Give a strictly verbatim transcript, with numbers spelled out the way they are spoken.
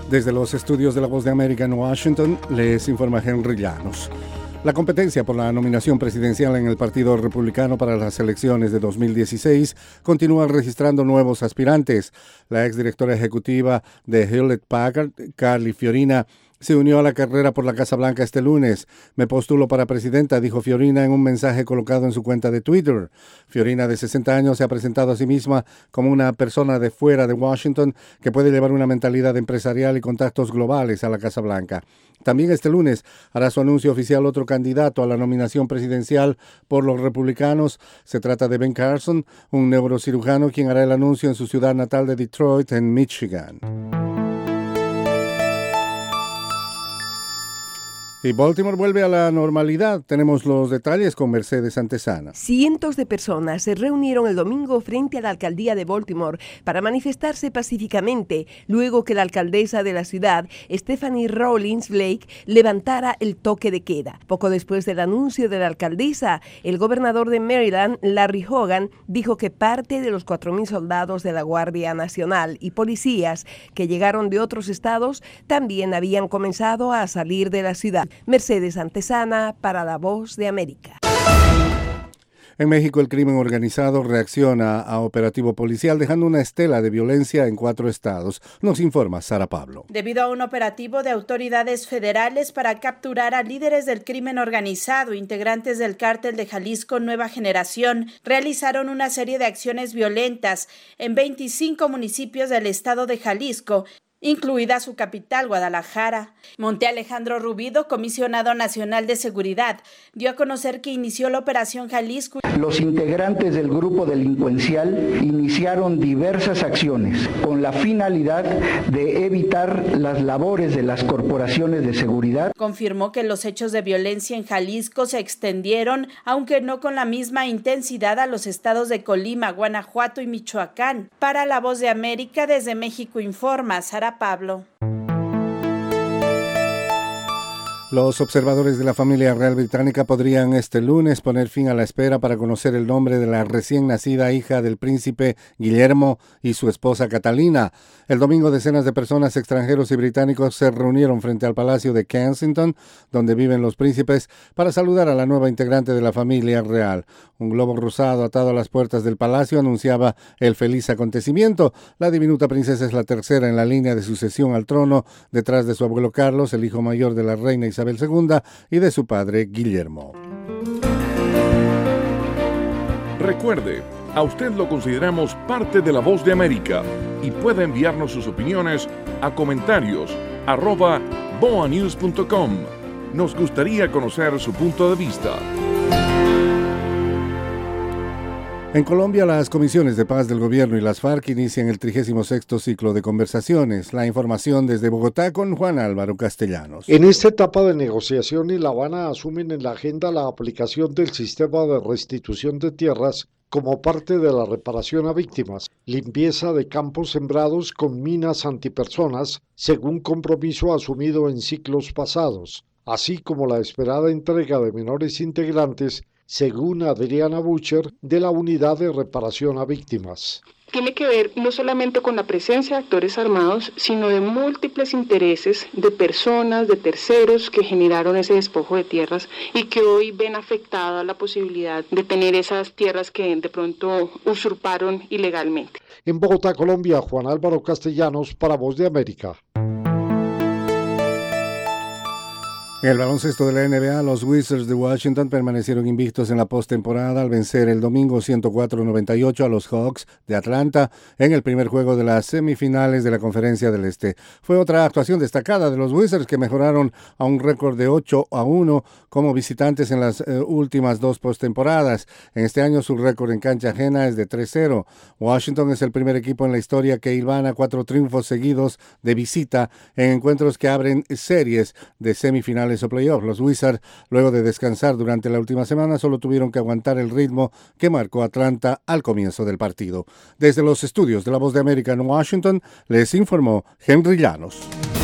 Desde los estudios de La Voz de América en Washington, les informa Henry Llanos. La competencia por la nominación presidencial en el Partido Republicano para las elecciones de dos mil dieciséis continúa registrando nuevos aspirantes. La exdirectora ejecutiva de Hewlett Packard, Carly Fiorina, se unió a la carrera por la Casa Blanca este lunes. Me postulo para presidenta, dijo Fiorina en un mensaje colocado en su cuenta de Twitter. Fiorina, de sesenta años, se ha presentado a sí misma como una persona de fuera de Washington que puede llevar una mentalidad empresarial y contactos globales a la Casa Blanca. También este lunes hará su anuncio oficial otro candidato a la nominación presidencial por los republicanos. Se trata de Ben Carson, un neurocirujano quien hará el anuncio en su ciudad natal de Detroit, en Michigan. Y Baltimore vuelve a la normalidad. Tenemos los detalles con Mercedes Antesana. Cientos de personas se reunieron el domingo frente a la alcaldía de Baltimore para manifestarse pacíficamente luego que la alcaldesa de la ciudad, Stephanie Rawlings Blake, levantara el toque de queda. Poco después del anuncio de la alcaldesa, el gobernador de Maryland, Larry Hogan, dijo que parte de los cuatro mil soldados de la Guardia Nacional y policías que llegaron de otros estados también habían comenzado a salir de la ciudad. Mercedes Antesana para La Voz de América. En México, el crimen organizado reacciona a operativo policial dejando una estela de violencia en cuatro estados. Nos informa Sara Pablo. Debido a un operativo de autoridades federales para capturar a líderes del crimen organizado, integrantes del cártel de Jalisco Nueva Generación, realizaron una serie de acciones violentas en veinticinco municipios del estado de Jalisco, incluida su capital, Guadalajara. Monte Alejandro Rubido, comisionado nacional de seguridad, dio a conocer que inició la Operación Jalisco. Los integrantes del grupo delincuencial iniciaron diversas acciones con la finalidad de evitar las labores de las corporaciones de seguridad. Confirmó que los hechos de violencia en Jalisco se extendieron, aunque no con la misma intensidad, a los estados de Colima, Guanajuato y Michoacán. Para La Voz de América, desde México informa Sara Pablo. Los observadores de la familia real británica podrían este lunes poner fin a la espera para conocer el nombre de la recién nacida hija del príncipe Guillermo y su esposa Catalina. El domingo, decenas de personas, extranjeros y británicos, se reunieron frente al Palacio de Kensington, donde viven los príncipes, para saludar a la nueva integrante de la familia real. Un globo rosado atado a las puertas del palacio anunciaba el feliz acontecimiento. La diminuta princesa es la tercera en la línea de sucesión al trono, detrás de su abuelo Carlos, el hijo mayor de la reina Isabel segunda, y de su padre Guillermo. Recuerde, a usted lo consideramos parte de La Voz de América y puede enviarnos sus opiniones a comentarios arroba boanews punto com. Nos gustaría conocer su punto de vista. En Colombia, las comisiones de paz del gobierno y las FARC inician el trigésimo sexto ciclo de conversaciones. La información desde Bogotá con Juan Álvaro Castellanos. En esta etapa de negociación, y La Habana asumen en la agenda la aplicación del sistema de restitución de tierras como parte de la reparación a víctimas, limpieza de campos sembrados con minas antipersonas, según compromiso asumido en ciclos pasados, así como la esperada entrega de menores integrantes, según Adriana Bucher, de la Unidad de Reparación a Víctimas. Tiene que ver no solamente con la presencia de actores armados, sino de múltiples intereses de personas, de terceros que generaron ese despojo de tierras y que hoy ven afectada la posibilidad de tener esas tierras que de pronto usurparon ilegalmente. En Bogotá, Colombia, Juan Álvaro Castellanos para Voz de América. En el baloncesto de la N B A, los Wizards de Washington permanecieron invictos en la postemporada al vencer el domingo ciento cuatro a noventa y ocho a los Hawks de Atlanta en el primer juego de las semifinales de la Conferencia del Este. Fue otra actuación destacada de los Wizards, que mejoraron a un récord de ocho a uno como visitantes en las eh, últimas dos postemporadas. En este año su récord en cancha ajena es de tres cero. Washington es el primer equipo en la historia que hilvana cuatro triunfos seguidos de visita en encuentros que abren series de semifinales o playoffs. Los Wizards, luego de descansar durante la última semana, solo tuvieron que aguantar el ritmo que marcó Atlanta al comienzo del partido. Desde los estudios de La Voz de América en Washington, les informó Henry Llanos.